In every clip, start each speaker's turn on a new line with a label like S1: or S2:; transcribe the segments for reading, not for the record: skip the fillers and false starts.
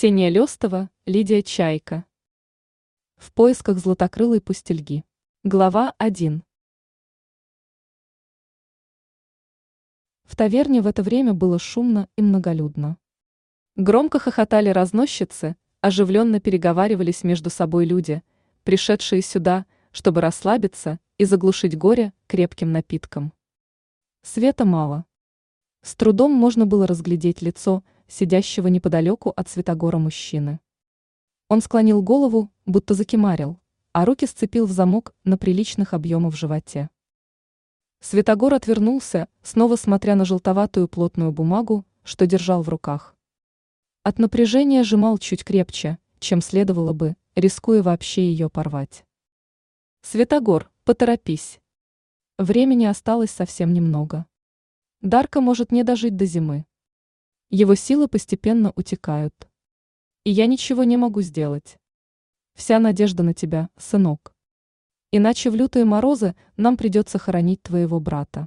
S1: Ксения Лёстова, Лидия Чайка. В поисках златокрылой пустельги. Глава 1. В таверне в это время было шумно и многолюдно. Громко хохотали разносчицы, оживленно переговаривались между собой люди, пришедшие сюда, чтобы расслабиться и заглушить горе крепким напитком. Света мало. С трудом можно было разглядеть лицо сидящего неподалеку от Святогора мужчины. Он склонил голову, будто закимарил, а руки сцепил в замок на приличных объемах в животе. Святогор отвернулся, снова смотря на желтоватую плотную бумагу, что держал в руках. От напряжения сжимал чуть крепче, чем следовало бы, рискуя вообще ее порвать. «Святогор, поторопись. Времени осталось совсем немного. Дарка может не дожить до зимы. Его силы постепенно утекают. И я ничего не могу сделать. Вся надежда на тебя, сынок. Иначе в лютые морозы нам придется хоронить твоего брата».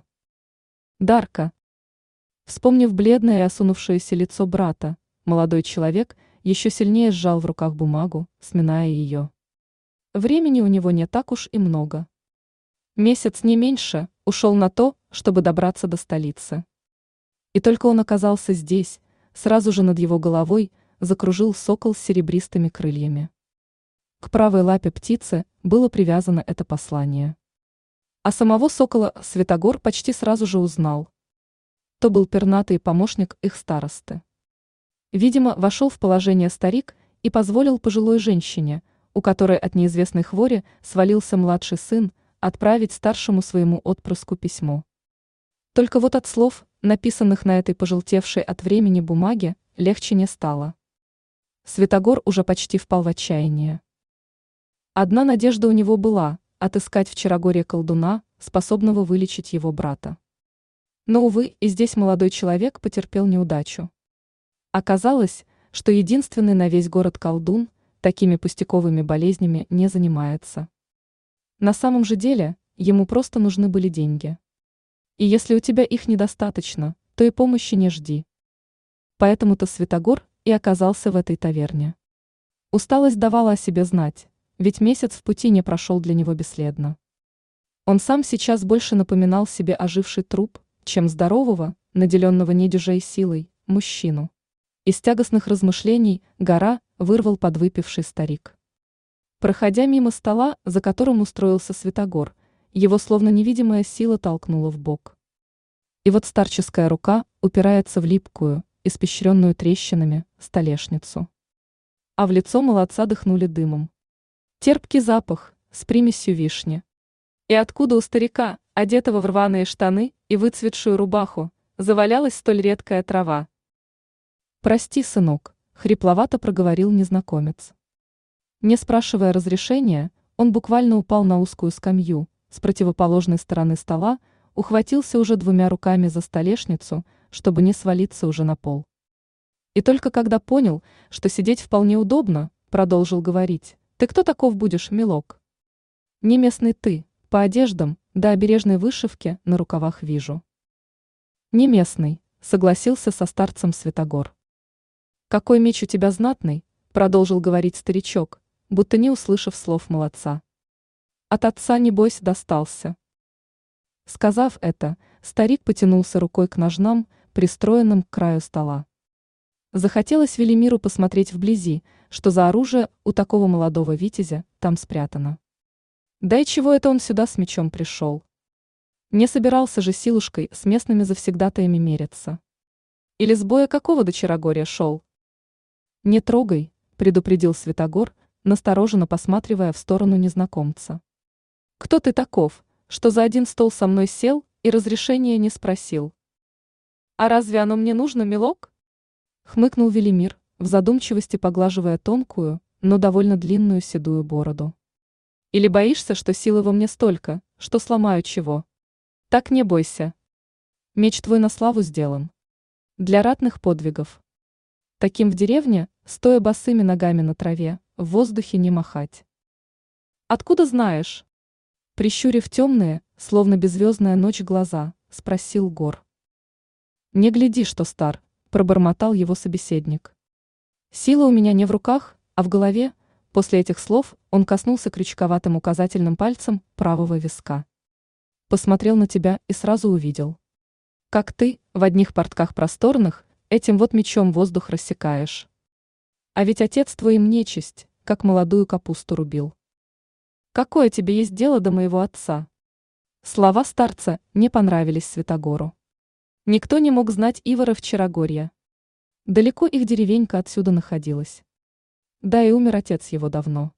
S1: Дарка. Вспомнив бледное и осунувшееся лицо брата, молодой человек еще сильнее сжал в руках бумагу, сминая ее. Времени у него не так уж и много. Месяц не меньше ушел на то, чтобы добраться до столицы. И только он оказался здесь, сразу же над его головой закружил сокол с серебристыми крыльями. К правой лапе птицы было привязано это послание. А самого сокола Святогор почти сразу же узнал. То был пернатый помощник их старосты. Видимо, вошел в положение старик и позволил пожилой женщине, у которой от неизвестной хвори свалился младший сын, отправить старшему своему отпрыску письмо. Только вот от слов, написанных на этой пожелтевшей от времени бумаге, легче не стало. Святогор уже почти впал в отчаяние. Одна надежда у него была – отыскать в Чарогорье колдуна, способного вылечить его брата. Но, увы, и здесь молодой человек потерпел неудачу. Оказалось, что единственный на весь город колдун такими пустяковыми болезнями не занимается. На самом же деле, ему просто нужны были деньги. И если у тебя их недостаточно, то и помощи не жди. Поэтому-то Святогор и оказался в этой таверне. Усталость давала о себе знать, ведь месяц в пути не прошел для него бесследно. Он сам сейчас больше напоминал себе оживший труп, чем здорового, наделенного недюжей силой, мужчину. Из тягостных размышлений гора вырвал подвыпивший старик. Проходя мимо стола, за которым устроился Святогор, его словно невидимая сила толкнула в бок. И вот старческая рука упирается в липкую, испещренную трещинами, столешницу. А в лицо молодца дыхнули дымом. Терпкий запах с примесью вишни. И откуда у старика, одетого в рваные штаны и выцветшую рубаху, завалялась столь редкая трава? «Прости, сынок», — хрипловато проговорил незнакомец. Не спрашивая разрешения, он буквально упал на узкую скамью, с противоположной стороны стола, ухватился уже двумя руками за столешницу, чтобы не свалиться уже на пол. И только когда понял, что сидеть вполне удобно, продолжил говорить: «Ты кто таков будешь, милок?» «Не местный ты, по одеждам, да обережной вышивке на рукавах вижу». «Не местный», — согласился со старцем Святогор. «Какой меч у тебя знатный», — продолжил говорить старичок, будто не услышав слов молодца. «От отца, небось, достался». Сказав это, старик потянулся рукой к ножнам, пристроенным к краю стола. Захотелось Велимиру посмотреть вблизи, что за оружие у такого молодого витязя там спрятано. Да и чего это он сюда с мечом пришел? Не собирался же силушкой с местными завсегдатаями мериться. Или с боя какого до Чарогорья шел? «Не трогай», — предупредил Святогор, настороженно посматривая в сторону незнакомца. «Кто ты таков, что за один стол со мной сел и разрешения не спросил?» «А разве оно мне нужно, милок?» — хмыкнул Велимир, в задумчивости поглаживая тонкую, но довольно длинную седую бороду. «Или боишься, что силы во мне столько, что сломаю чего? Так не бойся. Меч твой на славу сделан. Для ратных подвигов. Таким в деревне, стоя босыми ногами на траве, в воздухе не махать». «Откуда знаешь?» Прищурив темные, словно беззвездная ночь глаза, спросил Гор. «Не гляди, что стар», — пробормотал его собеседник. Сила у меня не в руках, а в голове. После этих слов он коснулся крючковатым указательным пальцем правого виска. Посмотрел на тебя и сразу увидел. Как ты, в одних портках просторных, этим вот мечом воздух рассекаешь. А ведь отец твой им нечисть, как молодую капусту рубил. Какое тебе есть дело до моего отца? Слова старца не понравились Святогору. Никто не мог знать Ивара Вчерогорья. Далеко их деревенька отсюда находилась. Да и умер отец его давно.